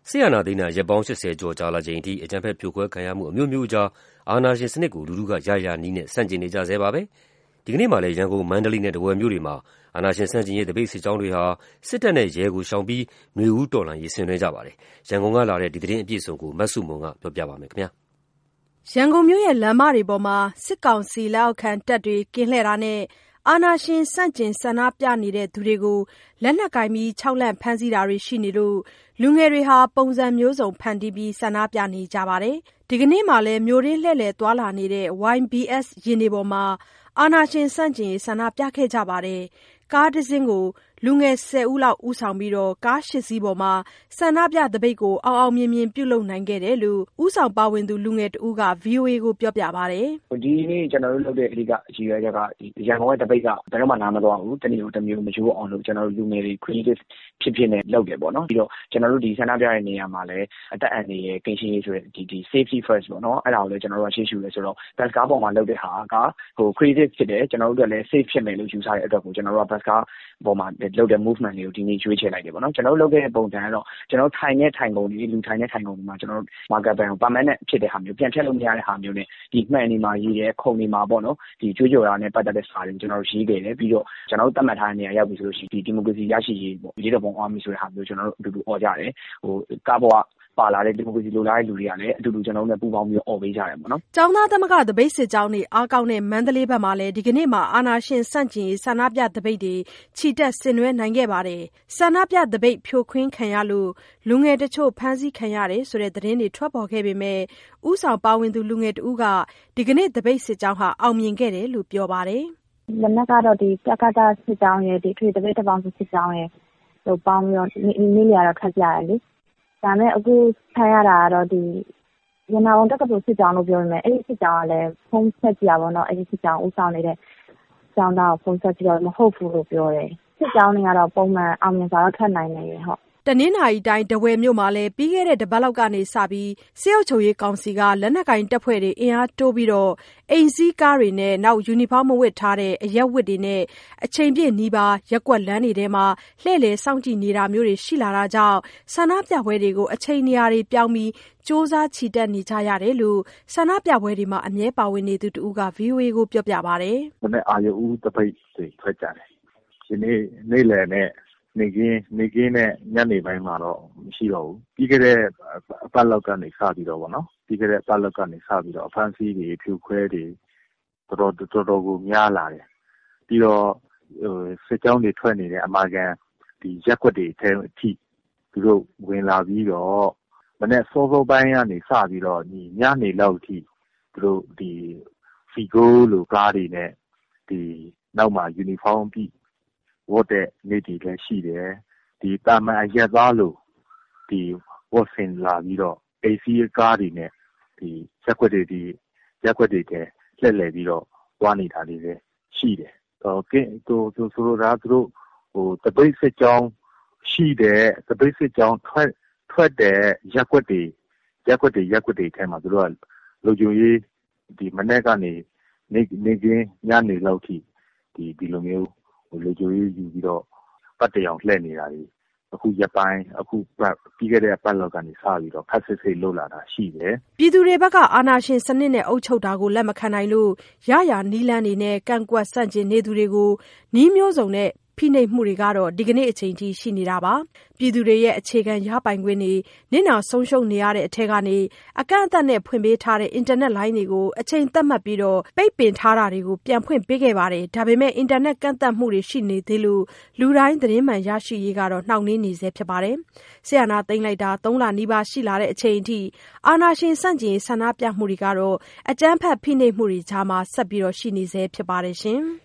စစ်အာဏာသိမ်းတာရက်ပေါင်း80ကျော်ကြာလာချိန်အထိအကြမ်းဖက်ဖြိုခွဲခံရမှုအမျိုးမျိုးကြားအာဏာရှင်စနစ်ကိုလူထုကရရနည်းနဲ့ဆန့်ကျင်နေကြဆဲပါပဲ။ဒီကနေ့မှလည်းရန်ကုန်၊မန္တလေးနဲ့ထားဝယ်မြို့တွေမှာအာဏာရှင်ဆန့်ကျင်ရေးသပိတ်စစ်ကြောင်းတွေဟာစစ်တပ်နဲ့ရဲကိုရှောင်ပြီးနွေဦးတော်လှန်ရေးဆင်နွှဲကြပါတယ်။ရန်ကုန်ကလာတဲ့ဒီသတင်းအပြည့်အစုံကိုမဆုမွန်ကပြောပြပါမယ်ခင်ဗျာ။ရန်ကုန်မြို့ရဲ့လမ်းမတွေပေါ်မှာစစ်ကောင်စီလက်အောက်ခံတပ်တွေကင်းလှည့်တာနဲ့အာဏာရှင်ဆန့်ကျင်ဆန္ဒပြနေတဲ့သူတွေကိုလက်နက်ကိုင်ပြီးခြောက်လှန့်ဖမ်းဆီးတာတွေရှိနေလို့လူငယ်တွေဟာပုံစံမျိုးစုံဖန်တီးပြီးဆန္ဒပြနေကြပါတယ်။ဒီကနေ့မှလည်းမြို့ရင်းလှည့်လည်သွားလာနေတဲ့ YBS ယာဉ်တွေပေါ်မှာအာဏာရှင်ဆန့်ကျင်ရေးဆန္ဒပြခဲ့ကြပါတယ်။ကားတစ်စင်းကိုလူငယ်10ဦးလောက်ဦးဆောင်ပြီးကား8စီးပေါ်မှာဆန္ဒပြသပိတ်ကိုအောင်မြင်ပြုလုပ်နိုင်ခဲ့တယ်လို့ဦးဆောင်ပါဝင်သူလူငယ်တဦးက VOA ကိုပြောပြပါတယ်။ဒီနေ့ကျွန်တော်တို့လုပ်တဲ့အဓိကအကြီးအကဲကရန်ကုန်ရဲ့သပိတ်ကဘယ်တော့မှနားမသွားဘူး။တမျိုးမရိုးအောင်လို့ကျွန်တော်တို့လူငယ်တွေ creative ဖြစ်နေလုပ်တယ်ပေါ့နော်။ပြီးတော့ကျွန်တော်တို့ဒီဆန္ဒပြတဲ့နေရာမှာလည်းအသက်အန္တရာယ်ကင်းရှင်းရေးဆိုတဲ့ဒီ safety first ပေါ့နော်။အဲ့ဒါကိုလည်းကျွန်တော်တို့ကရှေ့ရှုရဲဆိုတော့ bus ကားပေါ်မှာလုပ်တဲ့ဟာကcreative ဖြစ်တယ်ကျွန်တော်တို့ကလည်း safe ဖြစ်မယ်လို့ယူဆတဲ့အတွက်ကိုကျွန်တော်တို့က bus ကားပေါ်မှာလုပ်တဲ့ movement တွေကိုဒီနေ့ရွေးချယ်လိုက်တယ်ပေါ့နော်ကျွန်တော်တို့လုပ်ခဲ့တဲ့ပုံစံကတော့ကျွန်တော်ထိုင်တဲ့ထိုင်ကုန်တွေလူထိုင်တဲ့ထိုင်ကုန်တွေမှာကျွန်တော်တို့ marker ban ကို permanent ဖြစ်တဲ့ဟာမျိုးပြန်ဖြတ်လို့မရတဲ့ဟာမျိုးနဲ့ဒီမှန်နေမှာရေးတယ်ခုံနေမှာပေါ့နော်ဒီကြွေးကြော်တာနဲ့ပတ်သက်တဲ့စာတွေကိုကျွန်တော်တို့ရေးခဲ့တယ်ပြီးတော့ကျွန်တော်တို့သတ်မှတ်ထားတဲ့နေရာရောက်ပြီဆိုလို့ရှိရင်ဒီဒီမိုကရေစီရရှိရေးပေါ့ရေးတော်ပုံအောင်ပြီဆိုတဲ့ဟာမျိုးကျွန်တော်တို့အတူတူអော်ကြတယ်ကားပေါ်ကပါလာတဲ့ဒီမိုကရေစီလိုလားတဲ့လူတွေကလည်းအတူတူကျွန်တော်တို့နဲ့ပူးပေါင်းပြီးអော်ပေးကြတယ်ပေါ့နော်။ကျောင်းသားသမဂ္ဂသပိတ်စစ်ကြောင်းတွေအားကောင်းတဲ့မန္တလေးဘက်မှာလည်းဒီကနေ့မှာအာဏာရှင်ဆန့်ကျင်ရေးဆန္ဒပြသပိတ်တွေချီတက်ဆင်နွှဲနိုင်ခဲ့ပါတယ်။ဆန္ဒပြသပိတ်ဖြိုခွင်းခံရလို့လူငယ်တချို့ဖမ်းဆီးခံရတယ်ဆိုတဲ့သတင်းတွေထွက်ပေါ်ခဲ့ပေမဲ့ဦးဆောင်ပါဝင်သူလူငယ်တဦးကဒီကနေ့သပိတ်စစ်ကြောင်းဟာအောင်မြင်ခဲ့တယ်လို့ပြောပါတယ်။မနက်ကတော့ဒီပြကတာစစ်ကြောင်းရဲ့ဒီထွေသပိတ်တပေါင်းစစ်ကြောင်းရဲ့ဟိုပေါင်းပြီးတော့နေ့လျာတော့ထွက်ကြရတယ်လေ။ဒါမဲ့အခုထိုင်ရတာကတော့ဒီရန်ကုန်တက္ကသိုလ်စစ်ကြောင်းလို့ပြောနေတယ်အဲ့ဒီစစ်ကြောင်းကလည်းဖုန်းဆက်ကြည့်ရပါတော့အဲ့ဒီစစ်ကြောင်းဦးဆောင်နေတဲ့ကျောင်းသားကိုဖုန်းဆက်ကြည့်တော့မဟုတ်ဘူးလို့ပြောတယ်စစ်ကြောင်းတွေကတော့ပုံမှန်အောင်မြင်စွာတော့ထွက်နိုင်နေတယ်ဟုတ်တနင်္သာရီတိုင်းထားဝယ်မြို့မှာလည်းပြီးခဲ့တဲ့တပတ်လောက်ကနေစပြီးစစ်အုပ်ချုပ်ရေးကောင်စီကလက်နက်ကင်တပ်ဖွဲ့တွေအင်အားတိုးပြီးအိမ်စီးကားတွေနဲ့နောက်ယူနီဖောင်းမဝတ်ထားတဲ့အရက်ဝတ်တွေနဲ့အချိန်ပြည့်နီးပါးရက်ကွက်လမ်းတွေထဲမှာလှည့်လည်စောင့်ကြည့်နေတာမျိုးတွေရှိလာတာကြောင့်ဆန္ဒပြပွဲတွေကိုအချိန်နေရာတွေပြောင်းပြီးစ조사ချီတက်နေကြရတယ်လို့ဆန္ဒပြပွဲတွေမှာအမြဲပါဝင်နေသူတဦးက VOA ကိုပြောပြပါတယ်။ဒီနေ့အာရုံဦးတပိတ်တွေထွက်ကြတယ်။ဒီနေ့လယ်နဲ့နေကင်းနဲ့ညနေပိုင်းမှာတော့မရှိတော့ဘူးပြီးခဲ့တဲ့အပတ်လောက်ကနေစပြီးတော့ဗောနော်ပြီးခဲ့တဲ့အပတ်လောက်ကနေစပြီးတော့အဖမ်းဆီးတွေဖြူခွဲတွေတော်တော်ကိုများလာတယ်ပြီးတော့စစ်ကြောင်းတွေထွက်နေတဲ့အမာကန်ဒီရက်ွက်တွေထဲအထိသူတို့ဝင်လာပြီးတော့မနေ့စောပိုင်းကနေစပြီးတော့ဒီညနေလောက်အထိသူတို့ဒီဖီဂိုလိုကားတွေနဲ့ဒီနောက်မှာယူနီဖောင်းပြီးဝတ်တဲ့နေတီလည်းရှိတယ်ဒီတာမန်အရက်သားလို့ဒီဝတ်ဆင်လာပြီးတော့ AC ကားတွေနဲ့ဒီရက်ွက်တွေထဲလှည့်လည်ပြီးတော့သွားနေတာလေးလည်းရှိတယ်ကဲဆိုတော့သူတို့တပိတ်စစ်ကြောင်းရှိတယ်တပိတ်စစ်ကြောင်းထွက်တဲ့ရက်ွက်တွေထဲမှာသူတို့ကလုံခြုံရေးဒီမနေ့ကနေနေကင်းညနေလောက်ထိဒီလိုမျိုးလူကြိုရေးယူပြီးတော့ပတ်တရောင်လှည့်နေတာတွေအခုရက်ပိုင်းအခုပြီးခဲ့တဲ့ပတ်လောက်ကနေစပြီးတော့ခက်စစ်လှုပ်လာတာရှိတယ်ပြည်သူတွေဘက်ကအာဏာရှင်စနစ်နဲ့အုပ်ချုပ်တာကိုလက်မခံနိုင်လို့ရနီးလန်းတွေနဲ့ကန့်ကွက်ဆန့်ကျင်နေသူတွေကိုနီးမျိုးစုံနဲ့ဖိနှိပ်မှုတွေကတော့ဒီကနေ့အချိန်ထိရှိနေတာပါပြည်သူတွေရဲ့အခြေခံရပိုင်ခွင့်တွေနစ်နာဆုံးရှုံးနေရတဲ့အထက်ကနေအကန့်အသတ်နဲ့ဖွင့်ပေးထားတဲ့အင်တာနက်လိုင်းတွေကိုအချိန်သတ်မှတ်ပြီးပိတ်ပင်ထားတာတွေကိုပြန်ဖွင့်ပေးခဲ့ပါတယ်ဒါပေမဲ့အင်တာနက်ကန့်သတ်မှုတွေရှိနေသေးလို့လူတိုင်းသတင်းမှန်ရရှိရေးကတော့နှောင့်နှေးနေဆဲဖြစ်ပါတယ်ဆရာနာသိမ့်လိုက်တာ3လနီးပါးရှိလာတဲ့အချိန်အထိအာဏာရှင်ဆန့်ကျင်ဆန္ဒပြမှုတွေကတော့အကြမ်းဖက်ဖိနှိပ်မှုတွေကြားမှာဆက်ပြီးရှိနေဆဲဖြစ်ပါတယ်ရှင်